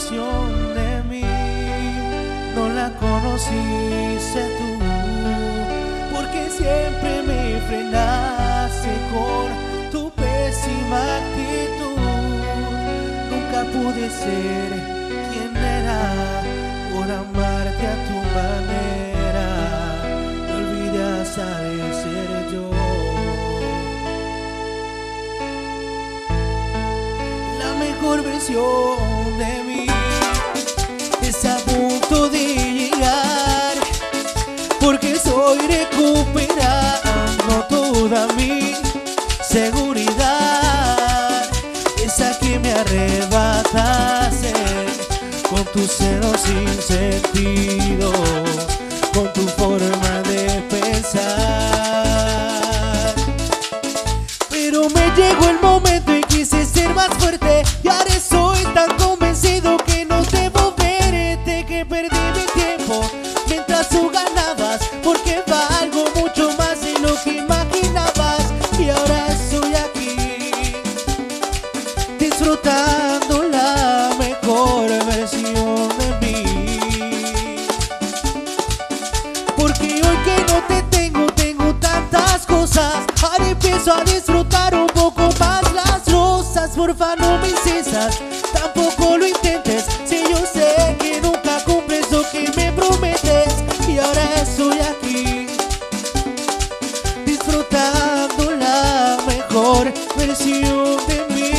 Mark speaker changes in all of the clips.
Speaker 1: versión de mí no la conociste tú, porque siempre me frenaste con tu pésima actitud. Nunca pude ser quien era por amarte a tu manera. Me olvidas a de ser yo. La mejor versión de mí está a punto de llegar, porque estoy recuperando toda mi seguridad. Esa que me arrebataste con tus celos sin sentido, con tu forma de pensar. Pero me llegó el momento y quise ser más fuerte, y ahora estoy tan convencido que no debo verte, que perdí mi tiempo mientras tú ganabas, porque valgo mucho más de lo que imaginabas. Y ahora estoy aquí disfrutando la mejor versión de mí, porque hoy que no te tengo tantas cosas. Ahora empiezo a disfrutar un poco más las rosas. Porfa, no me insistas, tampoco lo intentes, si yo sé que nunca cumples lo que me prometes. Y ahora estoy aquí disfrutando la mejor versión de mí.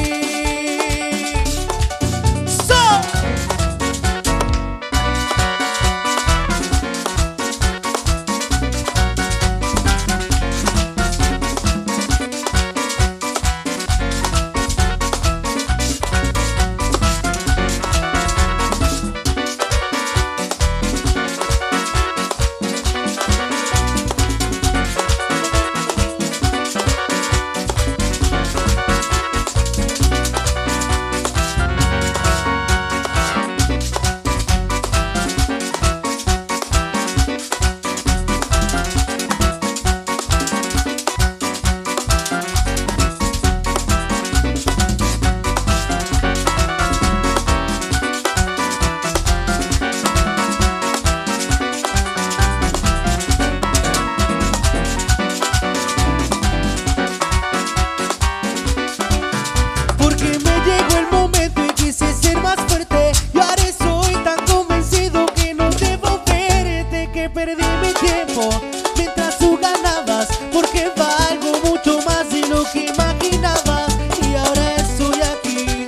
Speaker 1: Perdí mi tiempo mientras tú ganabas, porque valgo mucho más de lo que imaginabas. Y ahora estoy aquí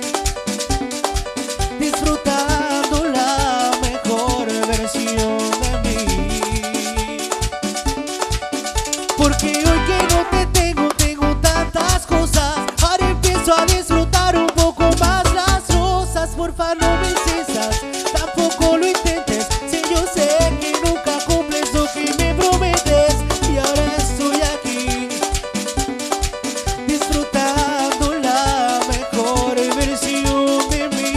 Speaker 1: disfrutando la mejor versión de mí, porque hoy que no te tengo tantas cosas. Ahora empiezo a disfrutar un poco más las rosas. Porfa, no me insistas, tampoco lo intentes, si yo sé que nunca lo que me prometes. Y ahora estoy aquí disfrutando la mejor versión de mí.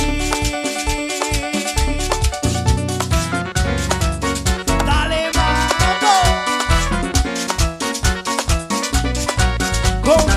Speaker 1: Dale, mambo.